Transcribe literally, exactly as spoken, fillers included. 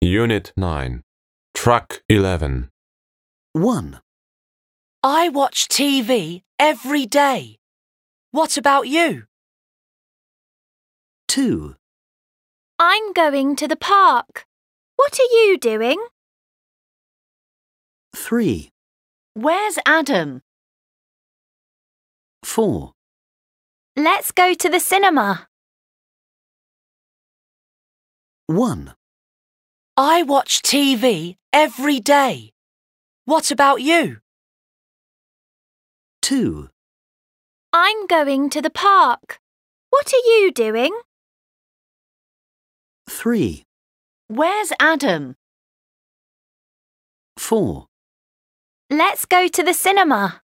Unit nine. Track eleven. one, I watch T V every day. What about you? two, I'm going to the park. What are you doing? three, Where's Adam? four, Let's go to the cinema. one, I watch T V every day. What about you? two, I'm going to the park. What are you doing? three, Where's Adam? four. Let's go to the cinema.